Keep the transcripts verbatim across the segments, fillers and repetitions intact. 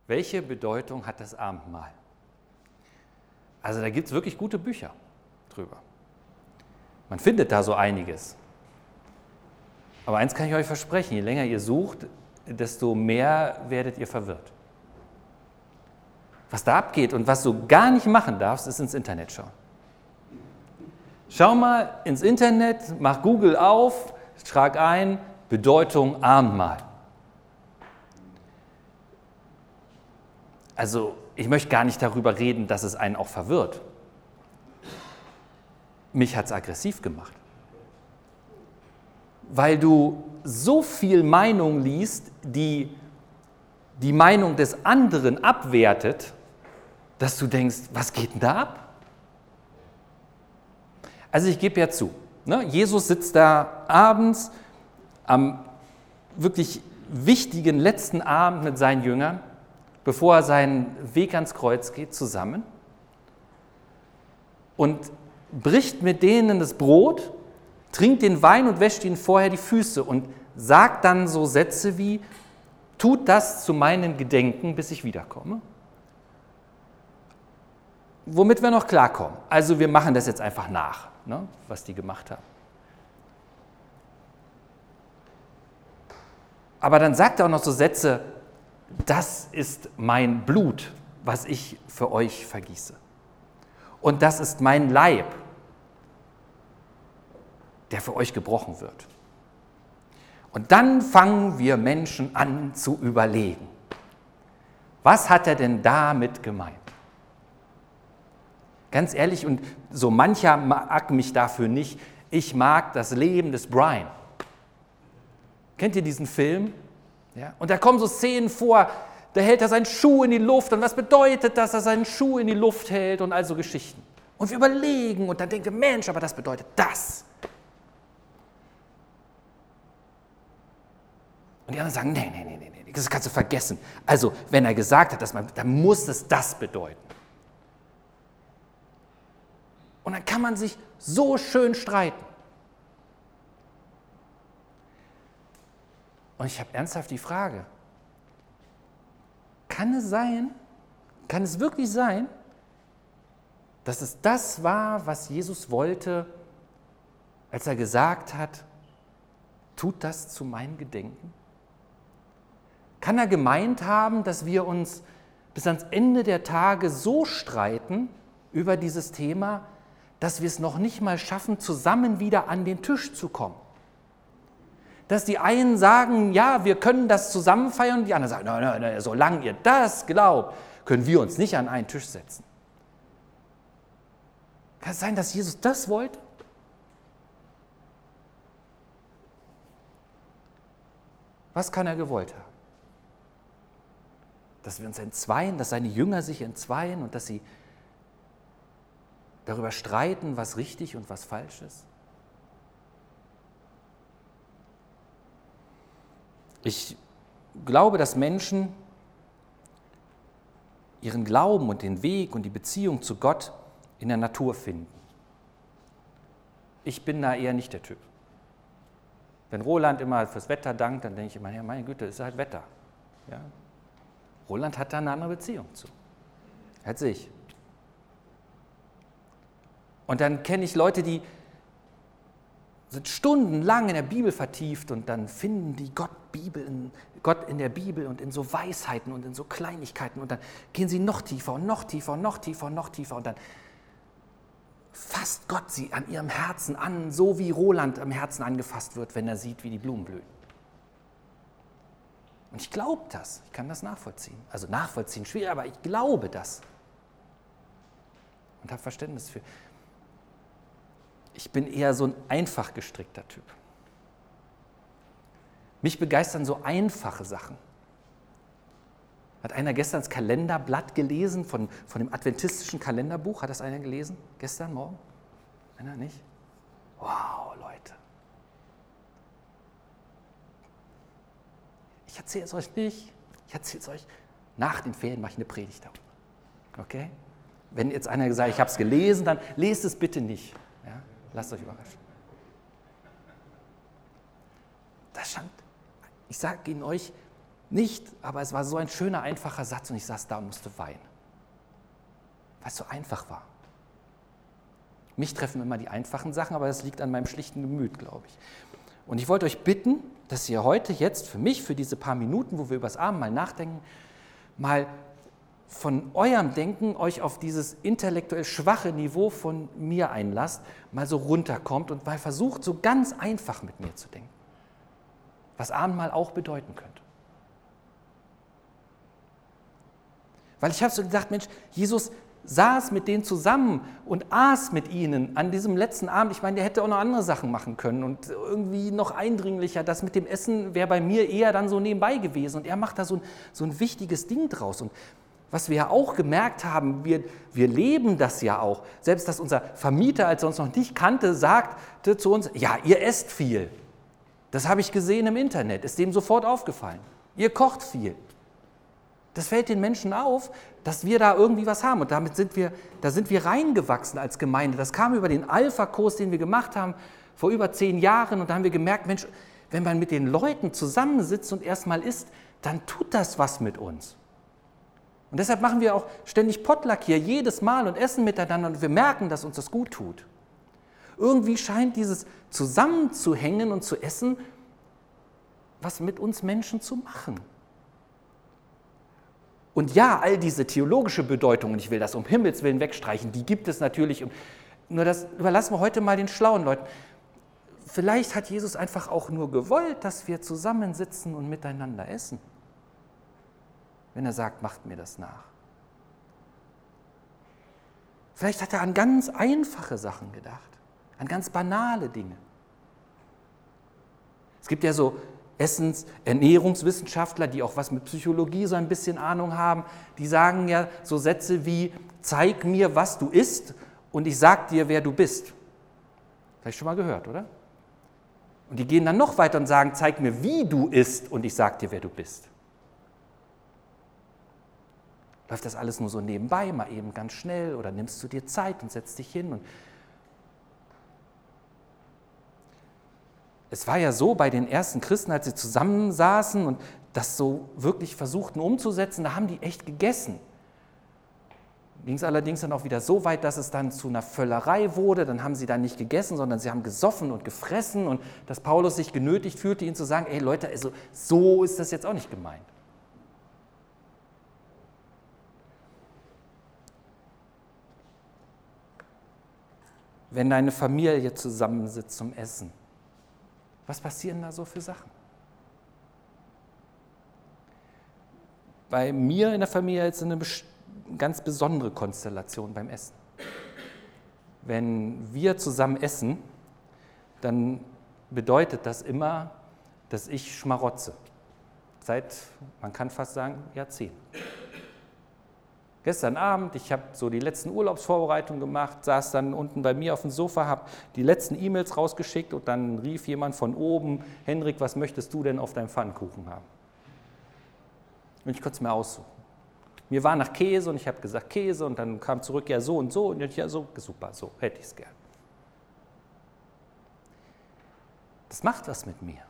Welche Bedeutung hat das Abendmahl? Also da gibt es wirklich gute Bücher drüber. Man findet da so einiges. Aber eins kann ich euch versprechen, je länger ihr sucht, desto mehr werdet ihr verwirrt. Was da abgeht und was du gar nicht machen darfst, ist ins Internet schauen. Schau mal ins Internet, mach Google auf, trag ein, Bedeutung Abendmahl. Also ich möchte gar nicht darüber reden, dass es einen auch verwirrt. Mich hat es aggressiv gemacht. Weil du so viel Meinung liest, die die Meinung des anderen abwertet, dass du denkst, was geht denn da ab? Also ich gebe ja zu, ne? Jesus sitzt da abends am wirklich wichtigen letzten Abend mit seinen Jüngern, bevor er seinen Weg ans Kreuz geht, zusammen und bricht mit denen das Brot, trinkt den Wein und wäscht ihnen vorher die Füße und sagt dann so Sätze wie, tut das zu meinem Gedenken, bis ich wiederkomme. Womit wir noch klarkommen. Also wir machen das jetzt einfach nach, ne, was die gemacht haben. Aber dann sagt er auch noch so Sätze, das ist mein Blut, was ich für euch vergieße. Und das ist mein Leib, der für euch gebrochen wird. Und dann fangen wir Menschen an zu überlegen, was hat er denn damit gemeint? Ganz ehrlich, und so mancher mag mich dafür nicht, ich mag das Leben des Brian. Kennt ihr diesen Film? Ja? Und da kommen so Szenen vor, da hält er seinen Schuh in die Luft und was bedeutet das, dass er seinen Schuh in die Luft hält und all so Geschichten. Und wir überlegen und dann denken wir, Mensch, aber das bedeutet das. Und die anderen sagen, nee, nee, nee, nee, das kannst du vergessen. Also, wenn er gesagt hat, dass man, dann muss es das bedeuten. Und dann kann man sich so schön streiten. Und ich habe ernsthaft die Frage, kann es sein, kann es wirklich sein, dass es das war, was Jesus wollte, als er gesagt hat, tut das zu meinem Gedenken? Kann er gemeint haben, dass wir uns bis ans Ende der Tage so streiten über dieses Thema, dass wir es noch nicht mal schaffen, zusammen wieder an den Tisch zu kommen? Dass die einen sagen, ja, wir können das zusammen feiern, und die anderen sagen, nein, nein, nein, solange ihr das glaubt, können wir uns nicht an einen Tisch setzen. Kann es sein, dass Jesus das wollte? Was kann er gewollt haben? Dass wir uns entzweien, dass seine Jünger sich entzweien und dass sie darüber streiten, was richtig und was falsch ist? Ich glaube, dass Menschen ihren Glauben und den Weg und die Beziehung zu Gott in der Natur finden. Ich bin da eher nicht der Typ. Wenn Roland immer fürs Wetter dankt, dann denke ich immer, ja, meine Güte, ist halt Wetter. Ja? Roland hat da eine andere Beziehung zu, als ich. Und dann kenne ich Leute, die sind stundenlang in der Bibel vertieft und dann finden die Gott, Bibel in, Gott in der Bibel und in so Weisheiten und in so Kleinigkeiten und dann gehen sie noch tiefer und noch tiefer und noch tiefer und noch tiefer und dann fasst Gott sie an ihrem Herzen an, so wie Roland am Herzen angefasst wird, wenn er sieht, wie die Blumen blühen. Und ich glaube das, ich kann das nachvollziehen. Also nachvollziehen schwer, aber ich glaube das. Und habe Verständnis für. Ich bin eher so ein einfach gestrickter Typ. Mich begeistern so einfache Sachen. Hat einer gestern das Kalenderblatt gelesen von, von dem adventistischen Kalenderbuch? Hat das einer gelesen? Gestern, morgen? Einer nicht? Wow, Leute. Ich erzähle es euch nicht. Ich erzähle es euch. Nach den Ferien mache ich eine Predigt darüber. Okay? Wenn jetzt einer sagt, ich habe es gelesen, dann lest es bitte nicht. Ja? Lasst euch überraschen. Da stand, ich sage Ihnen euch, nicht, aber es war so ein schöner, einfacher Satz und ich saß da und musste weinen, weil es so einfach war. Mich treffen immer die einfachen Sachen, aber das liegt an meinem schlichten Gemüt, glaube ich. Und ich wollte euch bitten, dass ihr heute jetzt für mich, für diese paar Minuten, wo wir über das Abendmahl nachdenken, mal von eurem Denken euch auf dieses intellektuell schwache Niveau von mir einlasst, mal so runterkommt und mal versucht, so ganz einfach mit mir zu denken, was Abendmahl auch bedeuten könnte. Weil ich habe so gedacht, Mensch, Jesus saß mit denen zusammen und aß mit ihnen an diesem letzten Abend. Ich meine, der hätte auch noch andere Sachen machen können und irgendwie noch eindringlicher. Das mit dem Essen wäre bei mir eher dann so nebenbei gewesen. Und er macht da so ein, so ein wichtiges Ding draus. Und was wir ja auch gemerkt haben, wir, wir leben das ja auch. Selbst, dass unser Vermieter, als er uns noch nicht kannte, sagte zu uns, ja, ihr esst viel. Das habe ich gesehen im Internet, ist dem sofort aufgefallen. Ihr kocht viel. Das fällt den Menschen auf, dass wir da irgendwie was haben. Und damit sind wir, da sind wir reingewachsen als Gemeinde. Das kam über den Alpha-Kurs, den wir gemacht haben vor über zehn Jahren. Und da haben wir gemerkt, Mensch, wenn man mit den Leuten zusammensitzt und erstmal isst, dann tut das was mit uns. Und deshalb machen wir auch ständig Potluck hier, jedes Mal und essen miteinander. Und wir merken, dass uns das gut tut. Irgendwie scheint dieses Zusammenzuhängen und zu essen, was mit uns Menschen zu machen. Und ja, all diese theologische Bedeutung, und ich will das um Himmels Willen wegstreichen, die gibt es natürlich. Nur das überlassen wir heute mal den schlauen Leuten. Vielleicht hat Jesus einfach auch nur gewollt, dass wir zusammensitzen und miteinander essen. Wenn er sagt, macht mir das nach. Vielleicht hat er an ganz einfache Sachen gedacht, an ganz banale Dinge. Es gibt ja so Essens-, Ernährungswissenschaftler, die auch was mit Psychologie so ein bisschen Ahnung haben, die sagen ja so Sätze wie, zeig mir, was du isst und ich sag dir, wer du bist. Vielleicht schon mal gehört, oder? Und die gehen dann noch weiter und sagen, zeig mir, wie du isst und ich sag dir, wer du bist. Läuft das alles nur so nebenbei, mal eben ganz schnell, oder nimmst du dir Zeit und setzt dich hin? Und es war ja so bei den ersten Christen, als sie zusammensaßen und das so wirklich versuchten umzusetzen, da haben die echt gegessen. Ging es allerdings dann auch wieder so weit, dass es dann zu einer Völlerei wurde. Dann haben sie dann nicht gegessen, sondern sie haben gesoffen und gefressen und dass Paulus sich genötigt fühlte, ihnen zu sagen, ey Leute, also so ist das jetzt auch nicht gemeint. Wenn deine Familie zusammensitzt zum Essen, was passieren da so für Sachen? Bei mir in der Familie ist eine ganz besondere Konstellation beim Essen. Wenn wir zusammen essen, dann bedeutet das immer, dass ich schmarotze. Seit, man kann fast sagen, Jahrzehnten. Gestern Abend, ich habe so die letzten Urlaubsvorbereitungen gemacht, saß dann unten bei mir auf dem Sofa, habe die letzten E-Mails rausgeschickt und dann rief jemand von oben, Henrik, was möchtest du denn auf deinem Pfannkuchen haben? Und ich konnte es mir aussuchen. Mir war nach Käse und ich habe gesagt Käse und dann kam zurück, ja so und so und ich, ja so, super, so hätte ich es gern. Das macht was mit mir.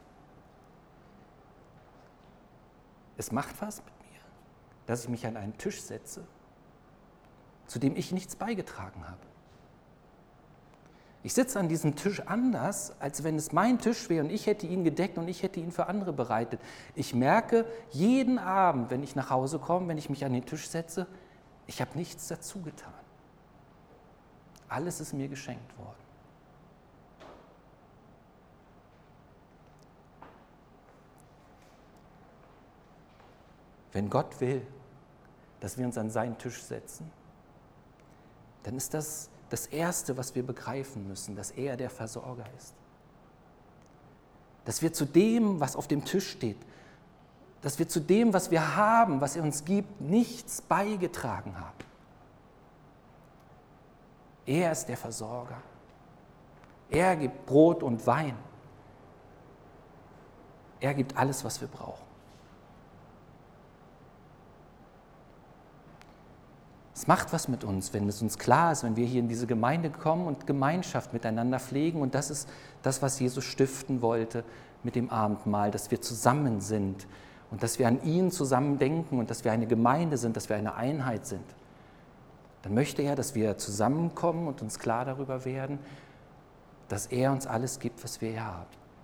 Es macht was mit mir, dass ich mich an einen Tisch setze, zu dem ich nichts beigetragen habe. Ich sitze an diesem Tisch anders, als wenn es mein Tisch wäre und ich hätte ihn gedeckt und ich hätte ihn für andere bereitet. Ich merke jeden Abend, wenn ich nach Hause komme, wenn ich mich an den Tisch setze, ich habe nichts dazu getan. Alles ist mir geschenkt worden. Wenn Gott will, dass wir uns an seinen Tisch setzen, dann ist das das Erste, was wir begreifen müssen, dass er der Versorger ist. Dass wir zu dem, was auf dem Tisch steht, dass wir zu dem, was wir haben, was er uns gibt, nichts beigetragen haben. Er ist der Versorger. Er gibt Brot und Wein. Er gibt alles, was wir brauchen. Es macht was mit uns, wenn es uns klar ist, wenn wir hier in diese Gemeinde kommen und Gemeinschaft miteinander pflegen. Und das ist das, was Jesus stiften wollte mit dem Abendmahl, dass wir zusammen sind und dass wir an ihn zusammen denken und dass wir eine Gemeinde sind, dass wir eine Einheit sind, dann möchte er, dass wir zusammenkommen und uns klar darüber werden, dass er uns alles gibt, was wir hier haben.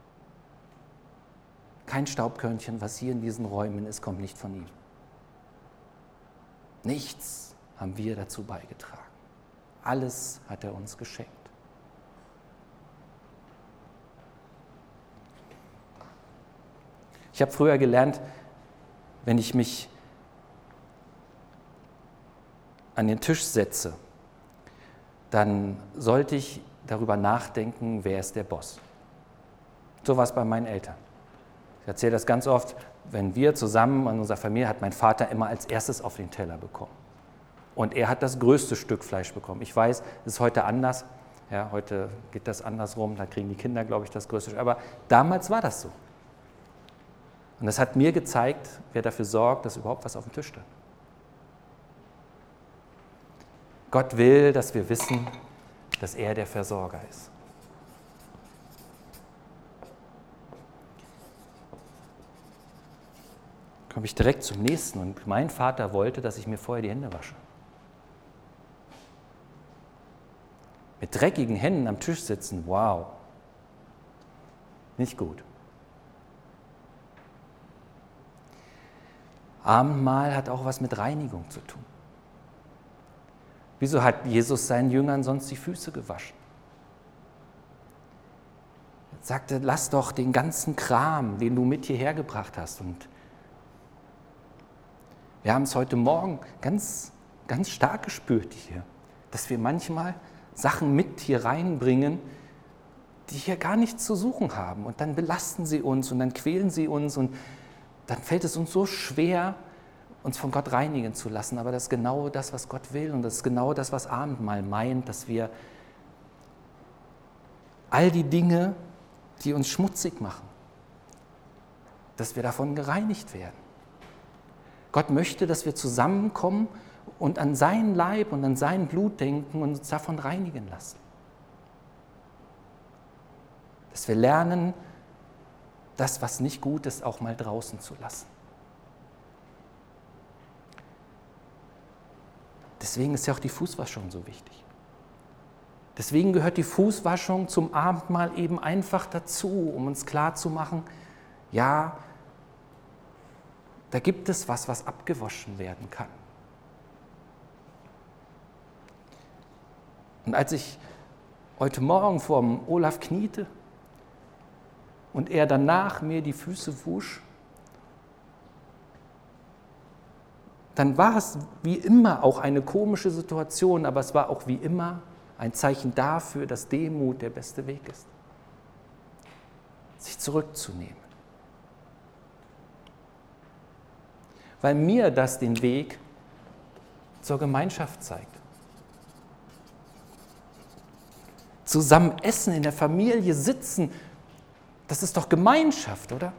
Kein Staubkörnchen, was hier in diesen Räumen ist, kommt nicht von ihm. Nichts haben wir dazu beigetragen. Alles hat er uns geschenkt. Ich habe früher gelernt, wenn ich mich an den Tisch setze, dann sollte ich darüber nachdenken, wer ist der Boss. So war es bei meinen Eltern. Ich erzähle das ganz oft, wenn wir zusammen in unserer Familie, hat mein Vater immer als erstes auf den Teller bekommen. Und er hat das größte Stück Fleisch bekommen. Ich weiß, es ist heute anders. Ja, heute geht das andersrum, da kriegen die Kinder, glaube ich, das größte Stück. Aber damals war das so. Und das hat mir gezeigt, wer dafür sorgt, dass überhaupt was auf dem Tisch steht. Gott will, dass wir wissen, dass er der Versorger ist. Komme ich direkt zum nächsten. Und mein Vater wollte, dass ich mir vorher die Hände wasche. Mit dreckigen Händen am Tisch sitzen, wow. Nicht gut. Abendmahl hat auch was mit Reinigung zu tun. Wieso hat Jesus seinen Jüngern sonst die Füße gewaschen? Er sagte, lass doch den ganzen Kram, den du mit hierher gebracht hast. Und wir haben es heute Morgen ganz, ganz stark gespürt hier, dass wir manchmal Sachen mit hier reinbringen, die hier gar nichts zu suchen haben. Und dann belasten sie uns und dann quälen sie uns und dann fällt es uns so schwer, uns von Gott reinigen zu lassen. Aber das ist genau das, was Gott will. Und das ist genau das, was Abendmahl meint, dass wir all die Dinge, die uns schmutzig machen, dass wir davon gereinigt werden. Gott möchte, dass wir zusammenkommen und an seinen Leib und an sein Blut denken und uns davon reinigen lassen. Dass wir lernen, das, was nicht gut ist, auch mal draußen zu lassen. Deswegen ist ja auch die Fußwaschung so wichtig. Deswegen gehört die Fußwaschung zum Abendmahl eben einfach dazu, um uns klarzumachen, ja, da gibt es was, was abgewaschen werden kann. Und als ich heute Morgen vor dem Olaf kniete und er danach mir die Füße wusch, dann war es wie immer auch eine komische Situation, aber es war auch wie immer ein Zeichen dafür, dass Demut der beste Weg ist. Sich zurückzunehmen. Weil mir das den Weg zur Gemeinschaft zeigt. Zusammen essen, in der Familie sitzen, das ist doch Gemeinschaft, oder?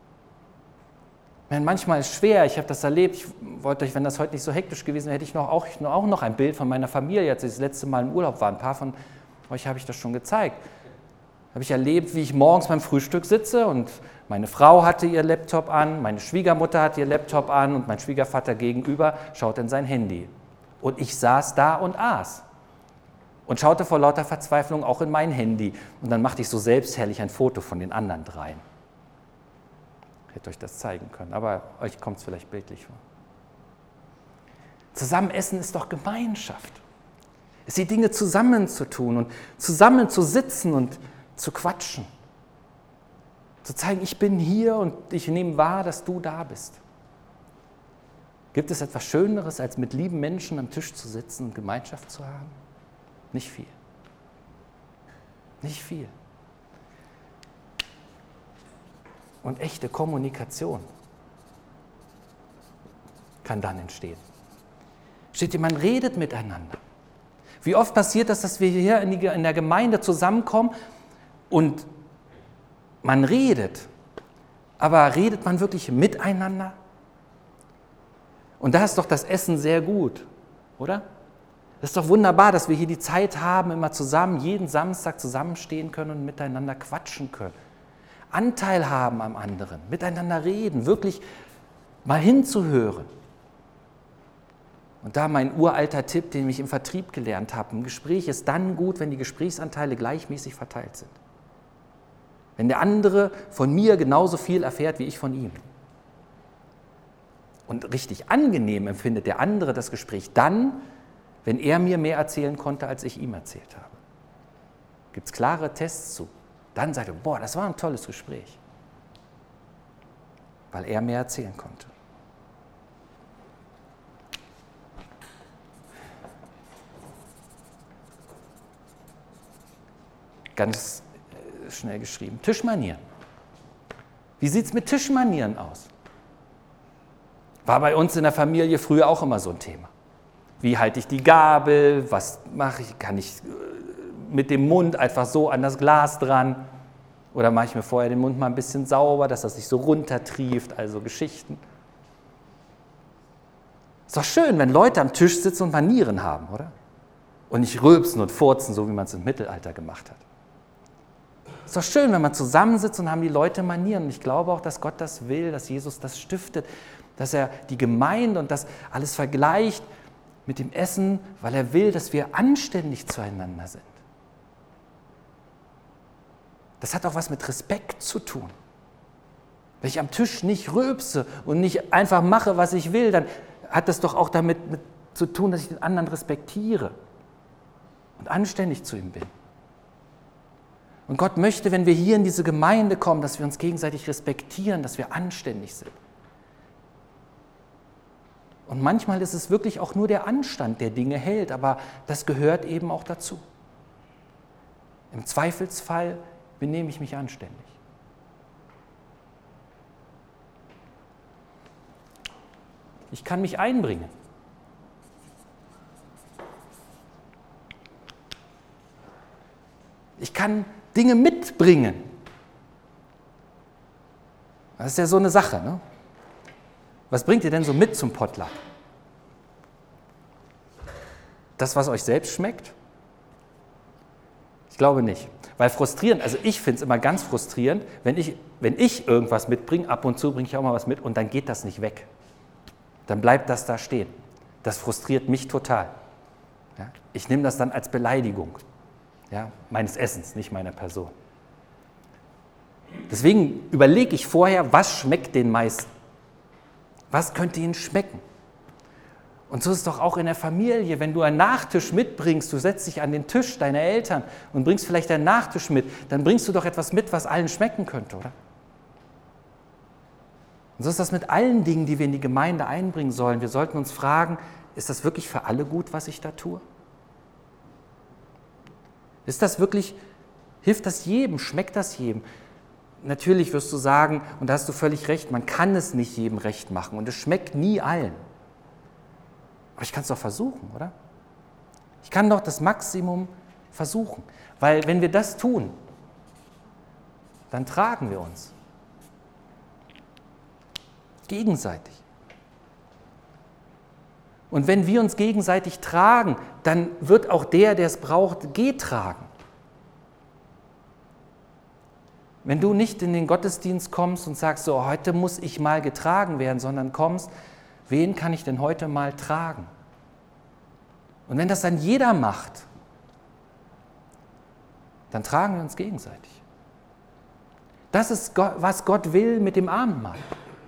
Manchmal ist es schwer, ich habe das erlebt, ich wollte euch, wenn das heute nicht so hektisch gewesen wäre, hätte ich noch, auch, auch noch ein Bild von meiner Familie, als ich das letzte Mal im Urlaub war. Ein paar von euch habe ich das schon gezeigt. Habe ich erlebt, wie ich morgens beim Frühstück sitze und meine Frau hatte ihr Laptop an, meine Schwiegermutter hatte ihr Laptop an und mein Schwiegervater gegenüber schaut in sein Handy. Und ich saß da und aß und schaute vor lauter Verzweiflung auch in mein Handy. Und dann machte ich so selbstherrlich ein Foto von den anderen dreien. Ich hätte euch das zeigen können, aber euch kommt es vielleicht bildlich vor. Zusammen essen ist doch Gemeinschaft. Es ist die Dinge zusammen zu tun und zusammen zu sitzen und zu quatschen. Zu zeigen, ich bin hier und ich nehme wahr, dass du da bist. Gibt es etwas Schöneres, als mit lieben Menschen am Tisch zu sitzen und Gemeinschaft zu haben? Nicht viel. Nicht viel. Und echte Kommunikation kann dann entstehen. Steht ihr, man redet miteinander. Wie oft passiert das, dass wir hier in, die, in der Gemeinde zusammenkommen und man redet, aber redet man wirklich miteinander? Und da ist doch das Essen sehr gut, oder? Das ist doch wunderbar, dass wir hier die Zeit haben, immer zusammen, jeden Samstag zusammenstehen können und miteinander quatschen können. Anteil haben am anderen, miteinander reden, wirklich mal hinzuhören. Und da mein uralter Tipp, den ich im Vertrieb gelernt habe, ein Gespräch ist dann gut, wenn die Gesprächsanteile gleichmäßig verteilt sind. Wenn der andere von mir genauso viel erfährt wie ich von ihm. Und richtig angenehm empfindet der andere das Gespräch dann, wenn er mir mehr erzählen konnte, als ich ihm erzählt habe. Gibt es klare Tests zu. Dann sagt er, boah, das war ein tolles Gespräch. Weil er mehr erzählen konnte. Ganz schnell geschrieben. Tischmanieren. Wie sieht es mit Tischmanieren aus? War bei uns in der Familie früher auch immer so ein Thema. Wie halte ich die Gabel? Was mache ich? Kann ich mit dem Mund einfach so an das Glas dran? Oder mache ich mir vorher den Mund mal ein bisschen sauber, dass das sich so runtertrieft? Also Geschichten. Ist doch schön, wenn Leute am Tisch sitzen und Manieren haben, oder? Und nicht rülpsen und furzen, so wie man es im Mittelalter gemacht hat. Ist doch schön, wenn man zusammensitzt und haben die Leute Manieren. Und ich glaube auch, dass Gott das will, dass Jesus das stiftet, dass er die Gemeinde und das alles vergleicht mit dem Essen, weil er will, dass wir anständig zueinander sind. Das hat auch was mit Respekt zu tun. Wenn ich am Tisch nicht rülpse und nicht einfach mache, was ich will, dann hat das doch auch damit mit zu tun, dass ich den anderen respektiere und anständig zu ihm bin. Und Gott möchte, wenn wir hier in diese Gemeinde kommen, dass wir uns gegenseitig respektieren, dass wir anständig sind. Und manchmal ist es wirklich auch nur der Anstand, der Dinge hält, aber das gehört eben auch dazu. Im Zweifelsfall benehme ich mich anständig. Ich kann mich einbringen. Ich kann Dinge mitbringen. Das ist ja so eine Sache, ne? Was bringt ihr denn so mit zum Potluck? Das, was euch selbst schmeckt? Ich glaube nicht. Weil frustrierend, also ich finde es immer ganz frustrierend, wenn ich, wenn ich irgendwas mitbringe, ab und zu bringe ich auch mal was mit und dann geht das nicht weg. Dann bleibt das da stehen. Das frustriert mich total. Ja? Ich nehme das dann als Beleidigung. Ja, meines Essens, nicht meiner Person. Deswegen überlege ich vorher, was schmeckt den meisten? Was könnte ihnen schmecken? Und so ist es doch auch in der Familie, wenn du einen Nachtisch mitbringst, du setzt dich an den Tisch deiner Eltern und bringst vielleicht einen Nachtisch mit, dann bringst du doch etwas mit, was allen schmecken könnte, oder? Und so ist das mit allen Dingen, die wir in die Gemeinde einbringen sollen. Wir sollten uns fragen, ist das wirklich für alle gut, was ich da tue? Ist das wirklich, hilft das jedem, schmeckt das jedem? Natürlich wirst du sagen, und da hast du völlig recht, man kann es nicht jedem recht machen und es schmeckt nie allen. Aber ich kann es doch versuchen, oder? Ich kann doch das Maximum versuchen, weil wenn wir das tun, dann tragen wir uns. Gegenseitig. Und wenn wir uns gegenseitig tragen, dann wird auch der, der es braucht, getragen. Wenn du nicht in den Gottesdienst kommst und sagst, so, heute muss ich mal getragen werden, sondern kommst, wen kann ich denn heute mal tragen? Und wenn das dann jeder macht, dann tragen wir uns gegenseitig. Das ist, was Gott will mit dem Abendmahl.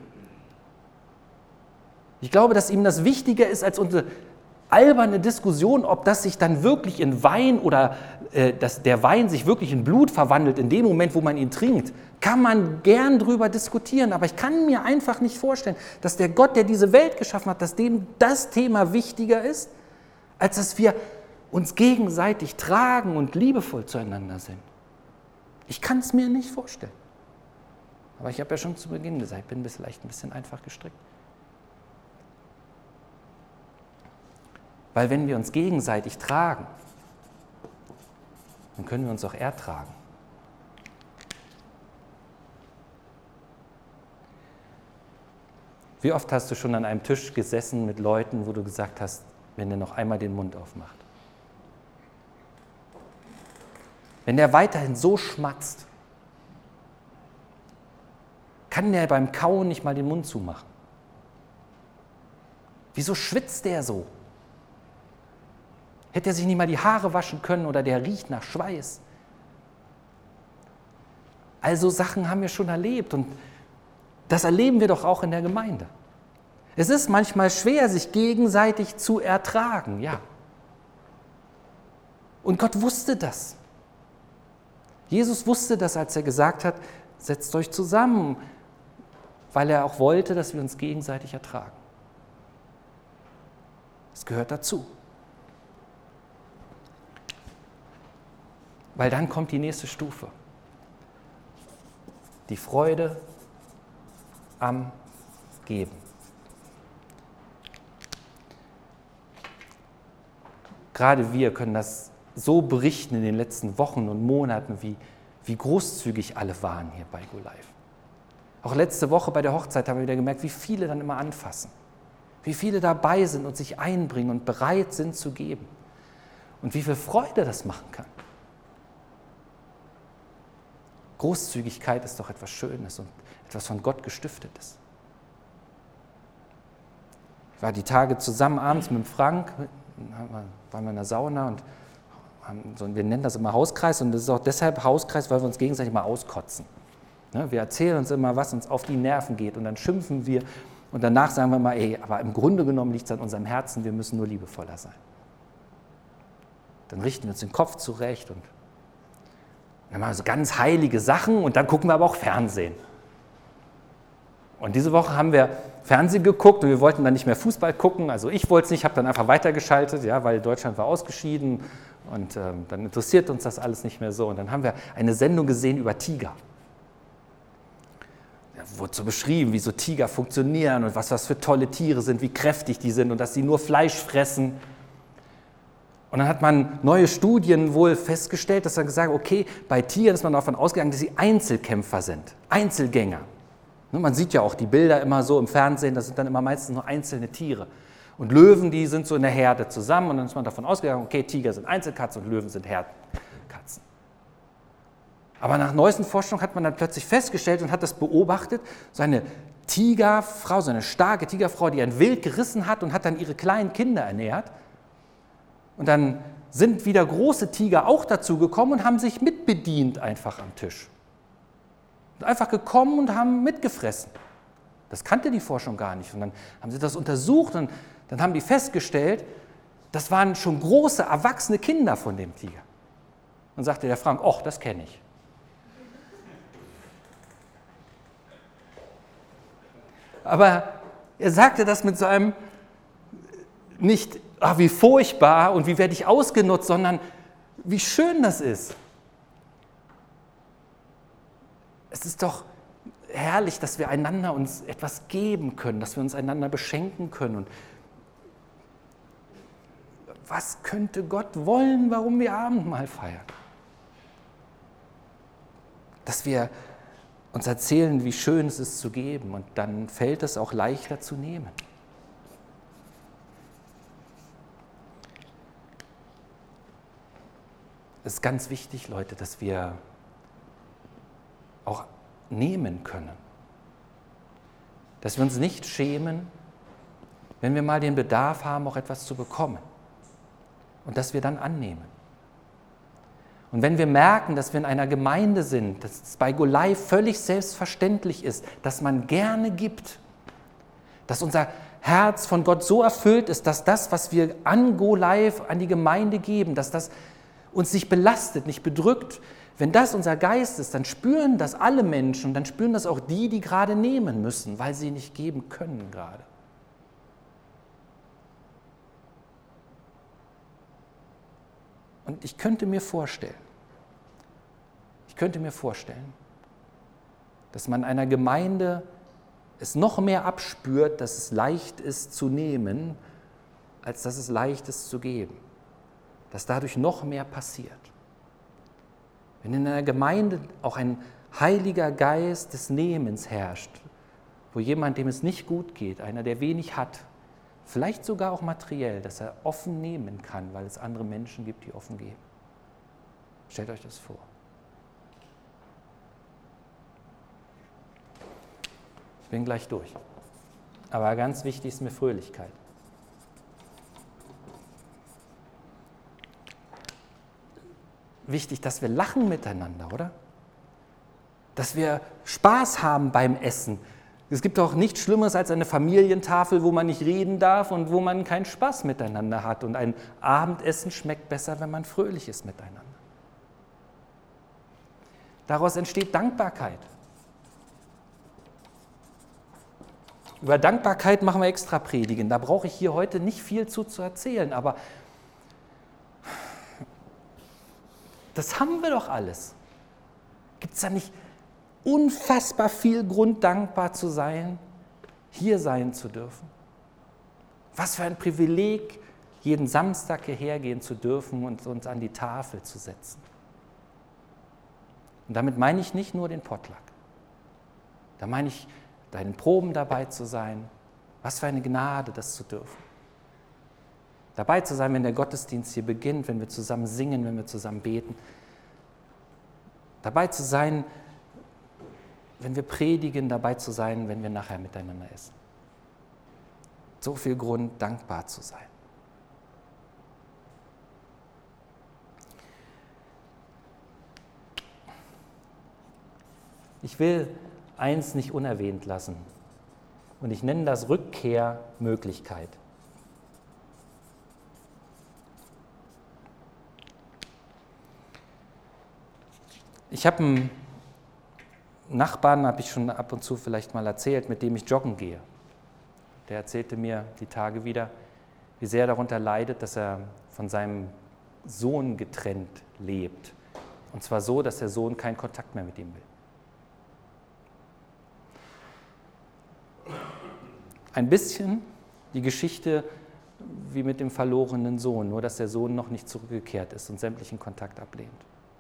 Ich glaube, dass ihm das wichtiger ist als unsere alberne Diskussion, ob das sich dann wirklich in Wein oder äh, dass der Wein sich wirklich in Blut verwandelt, in dem Moment, wo man ihn trinkt, kann man gern drüber diskutieren. Aber ich kann mir einfach nicht vorstellen, dass der Gott, der diese Welt geschaffen hat, dass dem das Thema wichtiger ist, als dass wir uns gegenseitig tragen und liebevoll zueinander sind. Ich kann es mir nicht vorstellen. Aber ich habe ja schon zu Beginn gesagt, ich bin vielleicht ein bisschen einfach gestrickt. Weil wenn wir uns gegenseitig tragen, dann können wir uns auch ertragen. Wie oft hast du schon an einem Tisch gesessen mit Leuten, wo du gesagt hast, wenn der noch einmal den Mund aufmacht? Wenn der weiterhin so schmatzt, kann der beim Kauen nicht mal den Mund zumachen. Wieso schwitzt der so? Hätte er sich nicht mal die Haare waschen können oder der riecht nach Schweiß? Also Sachen haben wir schon erlebt und das erleben wir doch auch in der Gemeinde. Es ist manchmal schwer, sich gegenseitig zu ertragen, ja. Und Gott wusste das. Jesus wusste das, als er gesagt hat, setzt euch zusammen, weil er auch wollte, dass wir uns gegenseitig ertragen. Es gehört dazu. Weil dann kommt die nächste Stufe. Die Freude am Geben. Gerade wir können das so berichten in den letzten Wochen und Monaten, wie, wie großzügig alle waren hier bei GoLive. Auch letzte Woche bei der Hochzeit haben wir wieder gemerkt, wie viele dann immer anfassen. Wie viele dabei sind und sich einbringen und bereit sind zu geben. Und wie viel Freude das machen kann. Großzügigkeit ist doch etwas Schönes und etwas von Gott Gestiftetes. Ich war die Tage zusammen abends mit Frank, waren wir in der Sauna und haben so, wir nennen das immer Hauskreis und das ist auch deshalb Hauskreis, weil wir uns gegenseitig mal auskotzen. Wir erzählen uns immer, was uns auf die Nerven geht und dann schimpfen wir und danach sagen wir mal, ey, aber im Grunde genommen liegt es an unserem Herzen, wir müssen nur liebevoller sein. Dann richten wir uns den Kopf zurecht und dann machen wir so ganz heilige Sachen und dann gucken wir aber auch Fernsehen. Und diese Woche haben wir Fernsehen geguckt und wir wollten dann nicht mehr Fußball gucken. Also ich wollte es nicht, habe dann einfach weitergeschaltet, ja, weil Deutschland war ausgeschieden und ähm, dann interessiert uns das alles nicht mehr so. Und dann haben wir eine Sendung gesehen über Tiger. Da wurde so beschrieben, wie so Tiger funktionieren und was das für tolle Tiere sind, wie kräftig die sind und dass sie nur Fleisch fressen. Und dann hat man neue Studien wohl festgestellt, dass man gesagt hat, okay, bei Tigern ist man davon ausgegangen, dass sie Einzelkämpfer sind, Einzelgänger. Man sieht ja auch die Bilder immer so im Fernsehen, das sind dann immer meistens nur einzelne Tiere. Und Löwen, die sind so in der Herde zusammen und dann ist man davon ausgegangen, okay, Tiger sind Einzelkatzen und Löwen sind Herdkatzen. Aber nach neuesten Forschung hat man dann plötzlich festgestellt und hat das beobachtet, so eine Tigerfrau, so eine starke Tigerfrau, die ein Wild gerissen hat und hat dann ihre kleinen Kinder ernährt. Und dann sind wieder große Tiger auch dazu gekommen und haben sich mitbedient einfach am Tisch. Einfach gekommen und haben mitgefressen. Das kannte die Forschung gar nicht. Und dann haben sie das untersucht und dann haben die festgestellt, das waren schon große, erwachsene Kinder von dem Tiger. Und sagte der Frank, ach, das kenne ich. Aber er sagte das mit so einem nicht, ach, wie furchtbar und wie werde ich ausgenutzt, sondern wie schön das ist. Es ist doch herrlich, dass wir einander uns etwas geben können, dass wir uns einander beschenken können. Und was könnte Gott wollen, warum wir Abendmahl feiern? Dass wir uns erzählen, wie schön es ist zu geben und dann fällt es auch leichter zu nehmen. Es ist ganz wichtig, Leute, dass wir auch nehmen können. Dass wir uns nicht schämen, wenn wir mal den Bedarf haben, auch etwas zu bekommen. Und dass wir dann annehmen. Und wenn wir merken, dass wir in einer Gemeinde sind, dass es bei GoLive völlig selbstverständlich ist, dass man gerne gibt, dass unser Herz von Gott so erfüllt ist, dass das, was wir an GoLive, an die Gemeinde geben, dass das uns nicht belastet, nicht bedrückt. Wenn das unser Geist ist, dann spüren das alle Menschen und dann spüren das auch die, die gerade nehmen müssen, weil sie nicht geben können gerade. Und ich könnte mir vorstellen, ich könnte mir vorstellen, dass man einer Gemeinde es noch mehr abspürt, dass es leicht ist zu nehmen, als dass es leicht ist zu geben. Dass dadurch noch mehr passiert. Wenn in einer Gemeinde auch ein heiliger Geist des Nehmens herrscht, wo jemand, dem es nicht gut geht, einer, der wenig hat, vielleicht sogar auch materiell, dass er offen nehmen kann, weil es andere Menschen gibt, die offen geben. Stellt euch das vor. Ich bin gleich durch. Aber ganz wichtig ist mir Fröhlichkeit. wichtig, dass wir lachen miteinander, oder? Dass wir Spaß haben beim Essen. Es gibt doch nichts Schlimmeres als eine Familientafel, wo man nicht reden darf und wo man keinen Spaß miteinander hat. Und ein Abendessen schmeckt besser, wenn man fröhlich ist miteinander. Daraus entsteht Dankbarkeit. Über Dankbarkeit machen wir extra Predigen. Da brauche ich hier heute nicht viel zu, zu erzählen, aber das haben wir doch alles. Gibt es da nicht unfassbar viel Grund, dankbar zu sein, hier sein zu dürfen? Was für ein Privileg, jeden Samstag hierher gehen zu dürfen und uns an die Tafel zu setzen. Und damit meine ich nicht nur den Potluck. Da meine ich, bei den Proben dabei zu sein. Was für eine Gnade, das zu dürfen. Dabei zu sein, wenn der Gottesdienst hier beginnt, wenn wir zusammen singen, wenn wir zusammen beten. Dabei zu sein, wenn wir predigen, dabei zu sein, wenn wir nachher miteinander essen. So viel Grund, dankbar zu sein. Ich will eins nicht unerwähnt lassen und ich nenne das Rückkehrmöglichkeit. Ich habe einen Nachbarn, habe ich schon ab und zu vielleicht mal erzählt, mit dem ich joggen gehe. Der erzählte mir die Tage wieder, wie sehr er darunter leidet, dass er von seinem Sohn getrennt lebt. Und zwar so, dass der Sohn keinen Kontakt mehr mit ihm will. Ein bisschen die Geschichte wie mit dem verlorenen Sohn, nur dass der Sohn noch nicht zurückgekehrt ist und sämtlichen Kontakt ablehnt.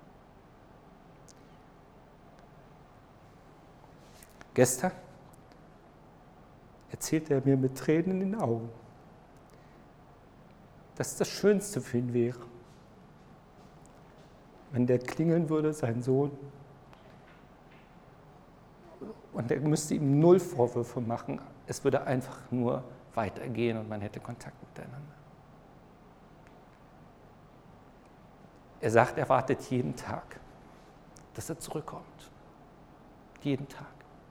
Gestern erzählte er mir mit Tränen in den Augen, dass das Schönste für ihn wäre, wenn der klingeln würde, sein Sohn, und er müsste ihm null Vorwürfe machen. Es würde einfach nur weitergehen und man hätte Kontakt miteinander. Er sagt, er wartet jeden Tag, dass er zurückkommt. Jeden Tag.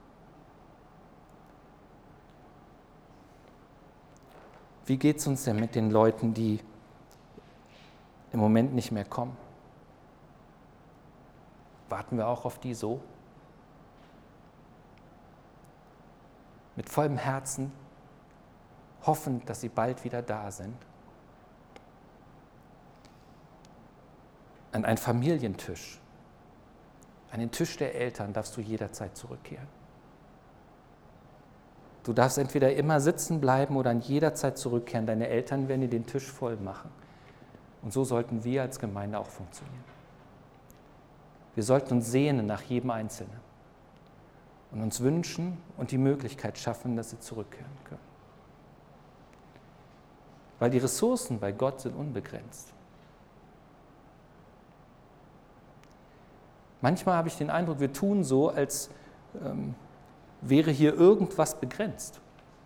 Wie geht es uns denn mit den Leuten, die im Moment nicht mehr kommen? Warten wir auch auf die so? Mit vollem Herzen, hoffend, dass sie bald wieder da sind. An einen Familientisch, an den Tisch der Eltern darfst du jederzeit zurückkehren. Du darfst entweder immer sitzen bleiben oder an jeder Zeit zurückkehren. Deine Eltern werden dir den Tisch voll machen. Und so sollten wir als Gemeinde auch funktionieren. Wir sollten uns sehnen nach jedem Einzelnen und uns wünschen und die Möglichkeit schaffen, dass sie zurückkehren können. Weil die Ressourcen bei Gott sind unbegrenzt. Manchmal habe ich den Eindruck, wir tun so, als ähm, wäre hier irgendwas begrenzt.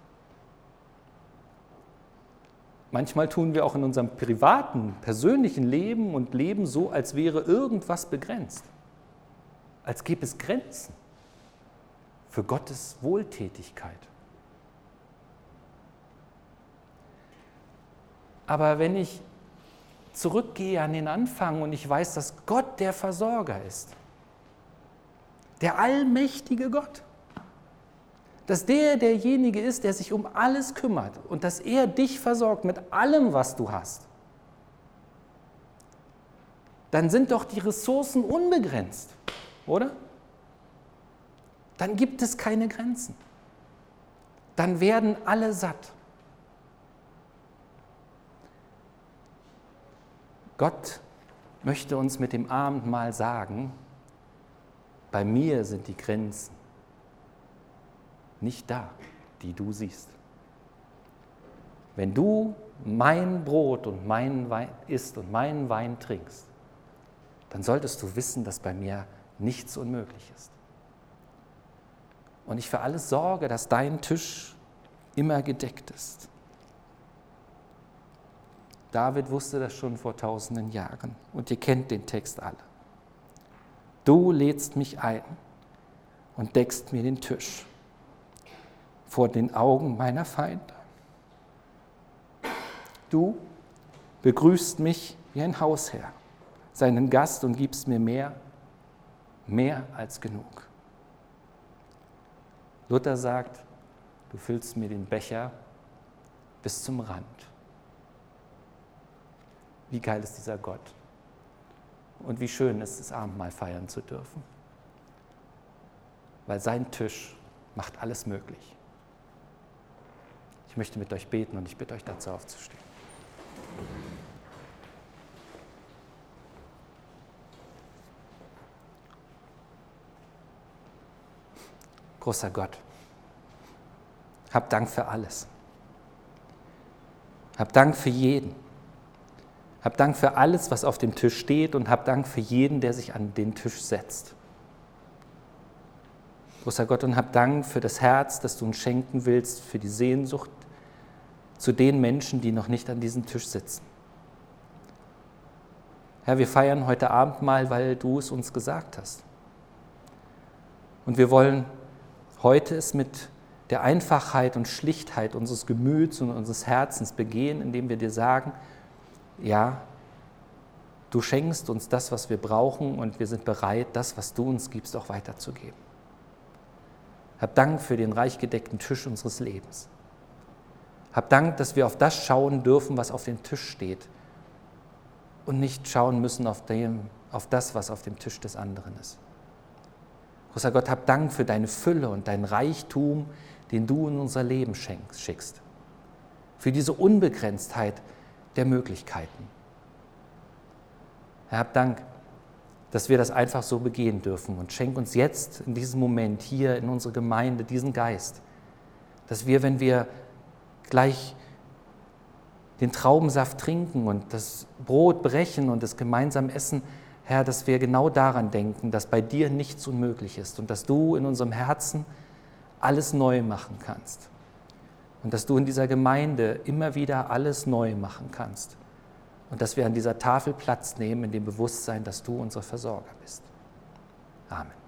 Manchmal tun wir auch in unserem privaten, persönlichen Leben und Leben so, als wäre irgendwas begrenzt. Als gäbe es Grenzen für Gottes Wohltätigkeit. Aber wenn ich zurückgehe an den Anfang und ich weiß, dass Gott der Versorger ist, der allmächtige Gott, dass der derjenige ist, der sich um alles kümmert und dass er dich versorgt mit allem, was du hast, dann sind doch die Ressourcen unbegrenzt, oder? Dann gibt es keine Grenzen. Dann werden alle satt. Gott möchte uns mit dem Abendmahl sagen, bei mir sind die Grenzen nicht da, die du siehst. Wenn du mein Brot und meinen Wein isst und meinen Wein trinkst, dann solltest du wissen, dass bei mir nichts unmöglich ist. Und ich für alles sorge, dass dein Tisch immer gedeckt ist. David wusste das schon vor tausenden Jahren und ihr kennt den Text alle. Du lädst mich ein und deckst mir den Tisch vor den Augen meiner Feinde. Du begrüßt mich wie ein Hausherr, seinen Gast, und gibst mir mehr, mehr als genug. Luther sagt, du füllst mir den Becher bis zum Rand. Wie geil ist dieser Gott? Und wie schön ist es, das Abendmahl feiern zu dürfen. Weil sein Tisch macht alles möglich. Ich möchte mit euch beten und ich bitte euch dazu aufzustehen. Großer Gott, hab Dank für alles. Hab Dank für jeden. Hab Dank für alles, was auf dem Tisch steht, und hab Dank für jeden, der sich an den Tisch setzt. Großer Gott, und hab Dank für das Herz, das du uns schenken willst, für die Sehnsucht zu den Menschen, die noch nicht an diesem Tisch sitzen. Herr, wir feiern heute Abendmahl, weil du es uns gesagt hast. Und wir wollen heute es mit der Einfachheit und Schlichtheit unseres Gemüts und unseres Herzens begehen, indem wir dir sagen, ja, du schenkst uns das, was wir brauchen, und wir sind bereit, das, was du uns gibst, auch weiterzugeben. Hab Dank für den reich gedeckten Tisch unseres Lebens. Hab Dank, dass wir auf das schauen dürfen, was auf dem Tisch steht, und nicht schauen müssen auf, dem, auf das, was auf dem Tisch des anderen ist. Großer Gott, hab Dank für deine Fülle und deinen Reichtum, den du in unser Leben schickst. Für diese Unbegrenztheit der Möglichkeiten. Herr, hab Dank, dass wir das einfach so begehen dürfen, und schenk uns jetzt in diesem Moment hier in unserer Gemeinde diesen Geist, dass wir, wenn wir gleich den Traubensaft trinken und das Brot brechen und es gemeinsam essen, Herr, dass wir genau daran denken, dass bei dir nichts unmöglich ist und dass du in unserem Herzen alles neu machen kannst. Und dass du in dieser Gemeinde immer wieder alles neu machen kannst. Und dass wir an dieser Tafel Platz nehmen in dem Bewusstsein, dass du unser Versorger bist. Amen.